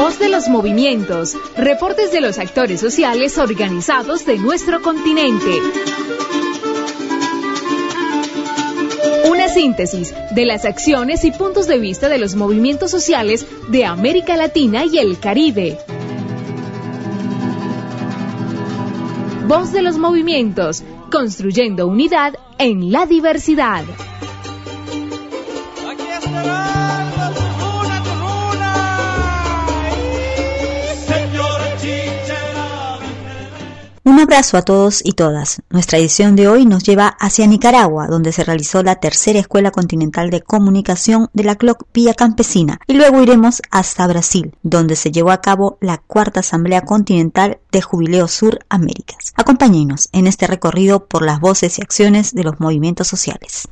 Voz de los movimientos, reportes de los actores sociales organizados de nuestro continente. Una síntesis de las acciones y puntos de vista de los movimientos sociales de América Latina y el Caribe. Voz de los movimientos, construyendo unidad en la diversidad. Aquí estará la tribuna. Señor Chichera. Un abrazo a todos y todas. Nuestra edición de hoy nos lleva hacia Nicaragua, donde se realizó la tercera Escuela Continental de Comunicación de la CLOC Vía Campesina, y luego iremos hasta Brasil, donde se llevó a cabo la cuarta Asamblea Continental de Jubileo Sur Américas. Acompáñenos en este recorrido por las voces y acciones de los movimientos sociales.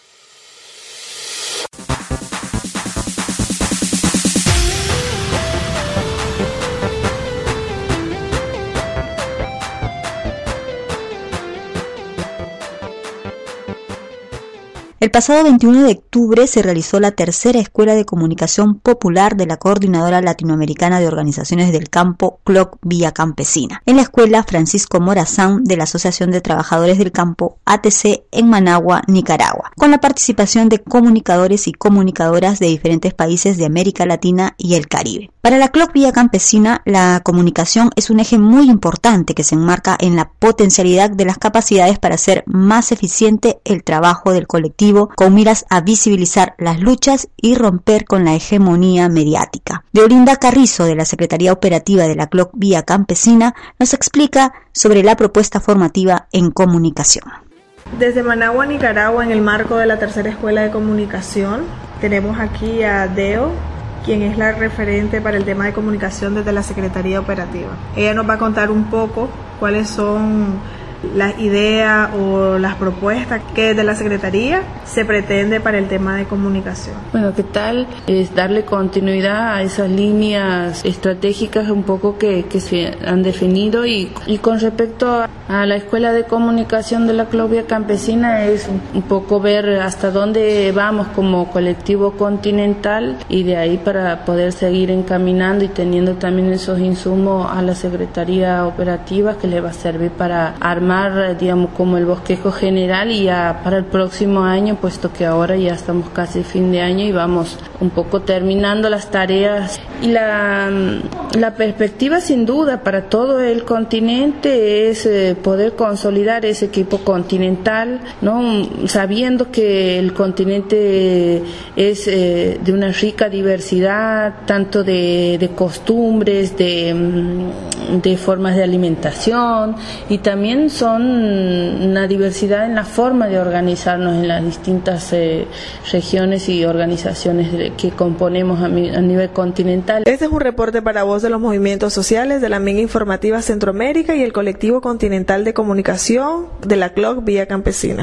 El pasado 21 de octubre se realizó la tercera Escuela de Comunicación Popular de la Coordinadora Latinoamericana de Organizaciones del Campo, CLOC Vía Campesina, en la Escuela Francisco Morazán de la Asociación de Trabajadores del Campo, ATC, en Managua, Nicaragua, con la participación de comunicadores y comunicadoras de diferentes países de América Latina y el Caribe. Para la CLOC Vía Campesina, la comunicación es un eje muy importante que se enmarca en la potencialidad de las capacidades para hacer más eficiente el trabajo del colectivo, con miras a visibilizar las luchas y romper con la hegemonía mediática. Deolinda Carrizo, de la Secretaría Operativa de la CLOC Vía Campesina, nos explica sobre la propuesta formativa en comunicación. Desde Managua, Nicaragua, en el marco de la tercera Escuela de Comunicación, tenemos aquí a Deo, quien es la referente para el tema de comunicación desde la Secretaría Operativa. Ella nos va a contar un poco cuáles son las ideas o las propuestas que desde la Secretaría se pretende para el tema de comunicación. Bueno, ¿qué tal? Es darle continuidad a esas líneas estratégicas un poco que se han definido y con respecto a la Escuela de Comunicación de la CLOC Vía Campesina es un poco ver hasta dónde vamos como colectivo continental y de ahí para poder seguir encaminando y teniendo también esos insumos a la Secretaría Operativa que le va a servir para armar, digamos, como el bosquejo general y ya para el próximo año, puesto que ahora ya estamos casi fin de año y vamos un poco terminando las tareas. Y la perspectiva sin duda para todo el continente es poder consolidar ese equipo continental, ¿no? Sabiendo que el continente es de una rica diversidad, tanto de costumbres, de formas de alimentación y también son una diversidad en la forma de organizarnos en las distintas regiones y organizaciones que componemos a nivel continental. Este es un reporte para Voz de los Movimientos Sociales de la Amiga Informativa Centroamérica y el Colectivo Continental de Comunicación de la CLOC Vía Campesina.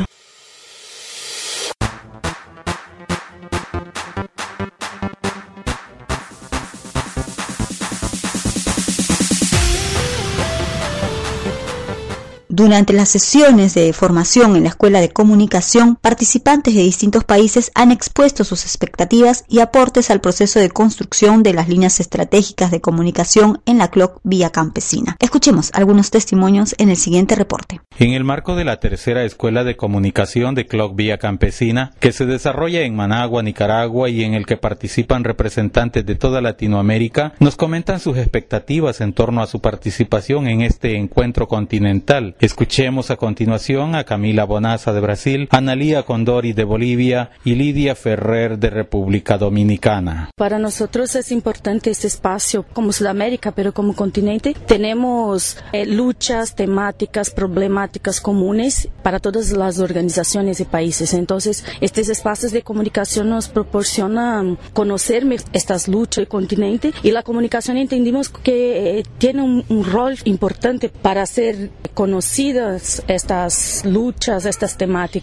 Durante las sesiones de formación en la Escuela de Comunicación, participantes de distintos países han expuesto sus expectativas y aportes al proceso de construcción de las líneas estratégicas de comunicación en la CLOC Vía Campesina. Escuchemos algunos testimonios en el siguiente reporte. En el marco de la tercera Escuela de Comunicación de CLOC Vía Campesina, que se desarrolla en Managua, Nicaragua, y en el que participan representantes de toda Latinoamérica, nos comentan sus expectativas en torno a su participación en este encuentro continental. Escuchemos a continuación a Camila Bonaza de Brasil, Analía Condori de Bolivia y Lidia Ferrer de República Dominicana. Para nosotros es importante este espacio como Sudamérica, pero como continente tenemos luchas, temáticas, problemáticas comunes para todas las organizaciones y países. Entonces, estos espacios de comunicación nos proporcionan conocer estas luchas del continente y la comunicación entendimos que tiene un rol importante para hacer conocidas estas luchas, estas temáticas.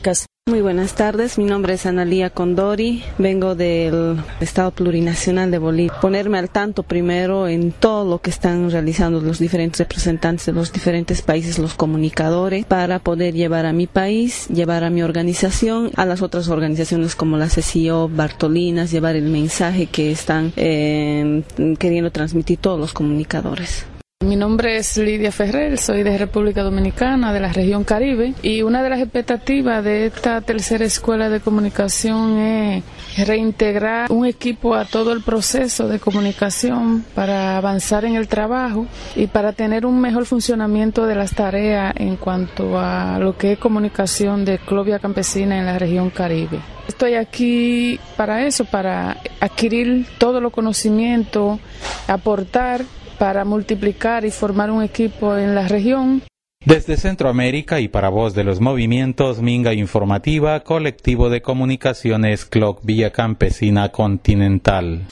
Muy buenas tardes, mi nombre es Analía Condori, vengo del Estado Plurinacional de Bolivia. Ponerme al tanto primero en todo lo que están realizando los diferentes representantes de los diferentes países, los comunicadores, para poder llevar a mi país, llevar a mi organización, a las otras organizaciones como la CCO, Bartolinas, llevar el mensaje que están queriendo transmitir todos los comunicadores. Mi nombre es Lidia Ferrer, soy de República Dominicana, de la región Caribe, y una de las expectativas de esta tercera escuela de comunicación es reintegrar un equipo a todo el proceso de comunicación para avanzar en el trabajo y para tener un mejor funcionamiento de las tareas en cuanto a lo que es comunicación de Club Vía Campesina en la región Caribe. Estoy aquí para eso, para adquirir todos los conocimientos, aportar para multiplicar y formar un equipo en la región. Desde Centroamérica y para voz de los movimientos Minga Informativa, colectivo de comunicaciones Club Vía Campesina Continental.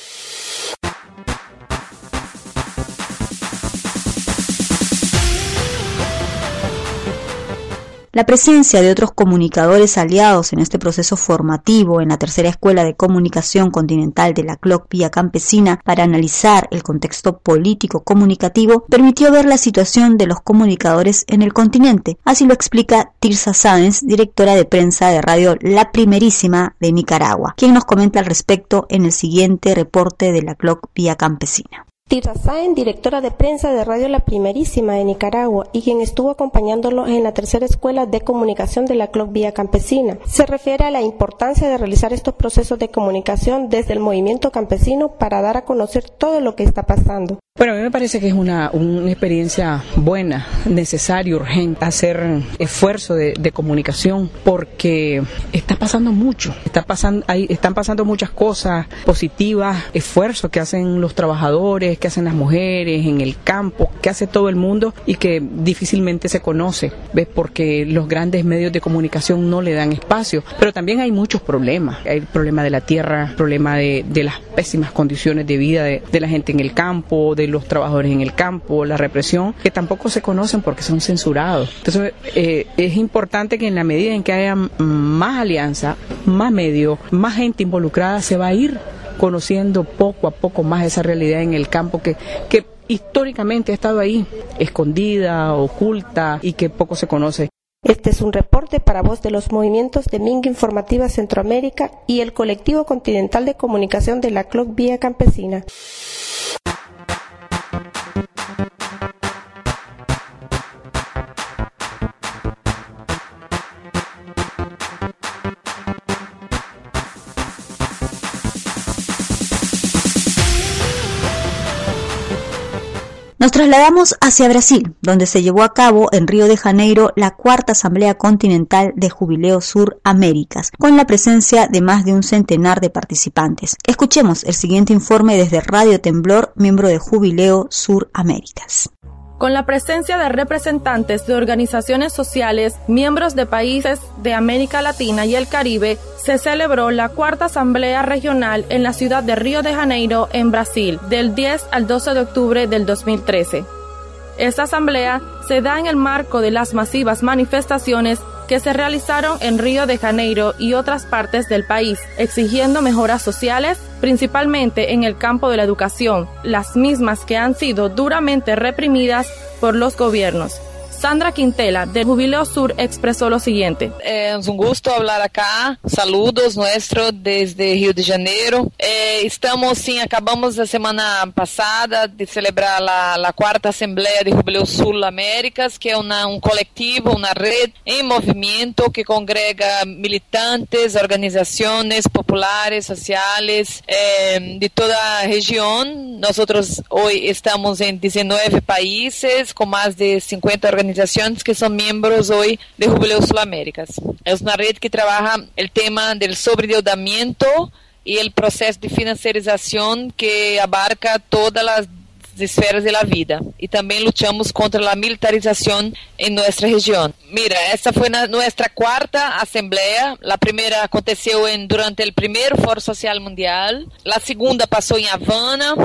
La presencia de otros comunicadores aliados en este proceso formativo en la tercera escuela de comunicación continental de la CLOC Vía Campesina para analizar el contexto político comunicativo permitió ver la situación de los comunicadores en el continente. Así lo explica Tirsa Sáenz, directora de prensa de radio La Primerísima de Nicaragua, quien nos comenta al respecto en el siguiente reporte de la CLOC Vía Campesina. Tirsa Sáenz, directora de prensa de Radio La Primerísima de Nicaragua y quien estuvo acompañándolo en la tercera escuela de comunicación de la CLOC Vía Campesina, se refiere a la importancia de realizar estos procesos de comunicación desde el movimiento campesino para dar a conocer todo lo que está pasando. Bueno, a mí me parece que es una experiencia buena, necesaria, urgente, hacer esfuerzo de comunicación porque está pasando mucho, están pasando muchas cosas positivas, esfuerzos que hacen los trabajadores, que hacen las mujeres en el campo, que hace todo el mundo y que difícilmente se conoce, ¿ves? Porque los grandes medios de comunicación no le dan espacio, pero también hay muchos problemas, hay el problema de la tierra, el problema de las pésimas condiciones de vida de la gente en el campo, de los trabajadores en el campo, la represión, que tampoco se conocen porque son censurados. Entonces es importante que en la medida en que haya más alianza, más medios, más gente involucrada, se va a ir conociendo poco a poco más esa realidad en el campo que históricamente ha estado ahí, escondida, oculta y que poco se conoce. Este es un reporte para voz de los movimientos de Minga Informativa Centroamérica y el colectivo continental de comunicación de la CLOC Vía Campesina. Nos trasladamos hacia Brasil, donde se llevó a cabo en Río de Janeiro la cuarta Asamblea Continental de Jubileo Sur Américas, con la presencia de más de un centenar de participantes. Escuchemos el siguiente informe desde Radio Temblor, miembro de Jubileo Sur Américas. Con la presencia de representantes de organizaciones sociales, miembros de países de América Latina y el Caribe, se celebró la cuarta Asamblea Regional en la ciudad de Río de Janeiro, en Brasil, del 10 al 12 de octubre del 2013. Esta asamblea se da en el marco de las masivas manifestaciones que se realizaron en Río de Janeiro y otras partes del país, exigiendo mejoras sociales, principalmente en el campo de la educación, las mismas que han sido duramente reprimidas por los gobiernos. Sandra Quintela, de Jubileo Sur, expresó lo siguiente. Es un gusto hablar acá. Saludos nuestros desde Río de Janeiro. Acabamos la semana pasada de celebrar la cuarta Asamblea de Jubileo Sur Américas, que es un colectivo, una red en movimiento que congrega militantes, organizaciones populares, sociales de toda la región. Nosotros hoy estamos en 19 países con más de 50 organizaciones que son miembros hoy de Jubileo Sur Américas. Es una red que trabaja el tema del sobreendeudamiento y el proceso de financiarización que abarca todas las esferas de la vida. Y también luchamos contra la militarización en nuestra región. Mira, esta fue nuestra cuarta asamblea. La primera aconteció durante el primer Foro Social Mundial. La segunda pasó en Havana.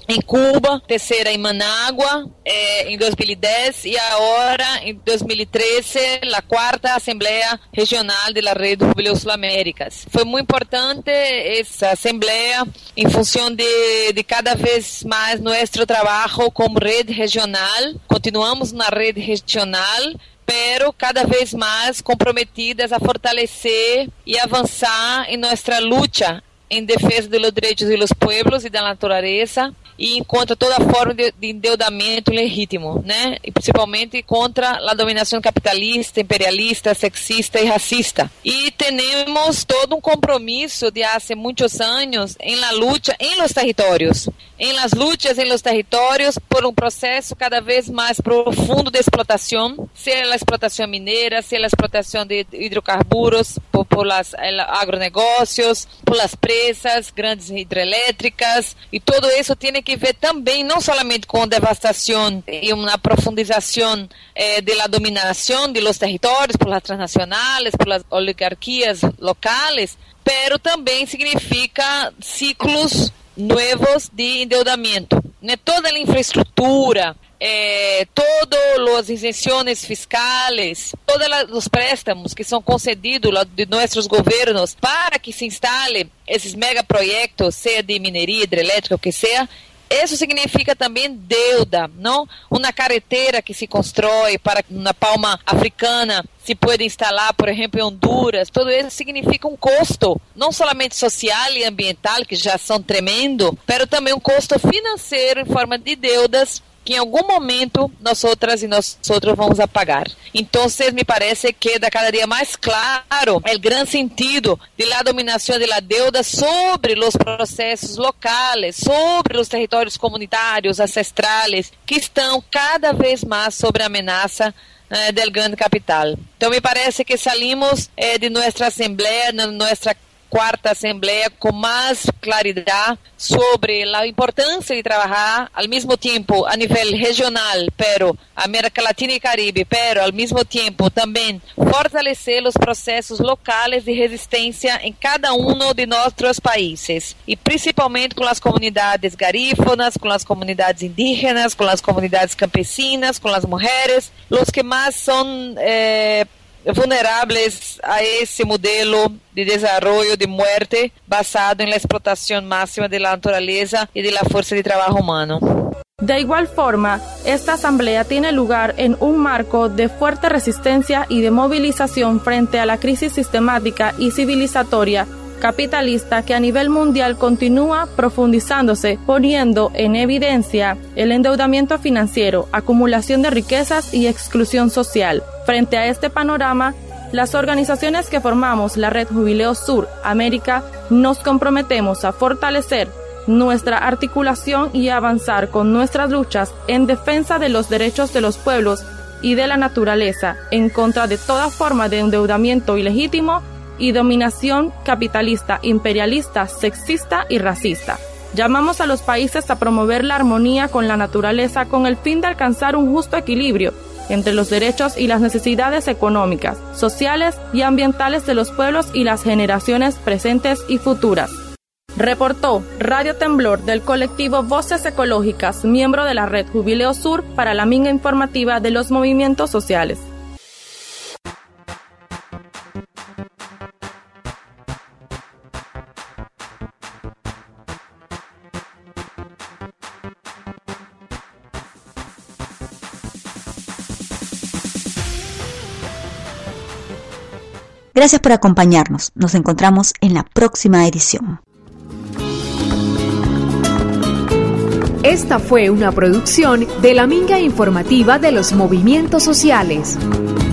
em Cuba, terceira em Managua em 2010 e agora em 2013 a quarta Assembleia Regional da Rede Jubileu Sul-Américas. Foi muito importante essa assembleia em função de cada vez mais nosso trabalho como rede regional. Continuamos na rede regional, pero cada vez mais comprometidas a fortalecer e avançar em nossa luta em defesa dos direitos dos povos e da natureza e contra toda forma de endeudamento legítimo, né? E principalmente contra a dominação capitalista, imperialista, sexista e racista. E temos todo compromisso de há muitos anos em la luta em los territórios, em las lutas em los territórios por processo cada vez mais profundo de explotação, seja a explotação mineira, seja a explotação de hidrocarburos, por las agronegócios, por las presas, grandes hidrelétricas, e tudo isso tem que ver também não somente com devastação e uma profundização da dominação de los territórios por las transnacionales, por las oligarquias locales, pero também significa ciclos novos de endeudamento, né? Toda a infraestrutura, todas as isenções fiscais, todos os préstamos que são concedidos de nossos governos para que se instale esses megaprojetos, seja de mineria, hidrelétrica, o que seja. Isso significa também deuda, não? Uma carretera que se constrói para uma palma africana se pode instalar, por exemplo, em Honduras. Tudo isso significa custo, não somente social e ambiental, que já são tremendo, mas também custo financeiro em forma de deudas que em algum momento nós outros vamos a pagar. Então, me parece que da cada dia mais claro o grande sentido da dominação da deuda sobre os processos locais, sobre os territórios comunitários, ancestrais, que estão cada vez mais sob a ameaça do grande capital. Então, me parece que saímos de nossa Assembleia, nossa quarta Assembleia, com mais claridade sobre a importância de trabalhar ao mesmo tempo a nível regional, pero América Latina e Caribe, pero ao mesmo tempo também fortalecer os processos locais de resistência em cada de nossos países, e principalmente com as comunidades garífonas, com as comunidades indígenas, com as comunidades campesinas, com as mulheres, os que mais são vulneráveis a esse modelo de desenvolvimento de muerte basado en la explotación máxima de la naturaleza y de la fuerza de trabajo humano. De igual forma, esta asamblea tiene lugar en un marco de fuerte resistencia y de movilización frente a la crisis sistemática y civilizatoria capitalista que a nivel mundial continúa profundizándose, poniendo en evidencia el endeudamiento financiero, acumulación de riquezas y exclusión social. Frente a este panorama, las organizaciones que formamos la Red Jubileo Sur América nos comprometemos a fortalecer nuestra articulación y avanzar con nuestras luchas en defensa de los derechos de los pueblos y de la naturaleza, en contra de toda forma de endeudamiento ilegítimo y dominación capitalista, imperialista, sexista y racista. Llamamos a los países a promover la armonía con la naturaleza con el fin de alcanzar un justo equilibrio entre los derechos y las necesidades económicas, sociales y ambientales de los pueblos y las generaciones presentes y futuras. Reportó Radio Temblor del colectivo Voces Ecológicas, miembro de la Red Jubileo Sur para la Minga Informativa de los Movimientos Sociales. Gracias por acompañarnos. Nos encontramos en la próxima edición. Esta fue una producción de la Minga Informativa de los Movimientos Sociales.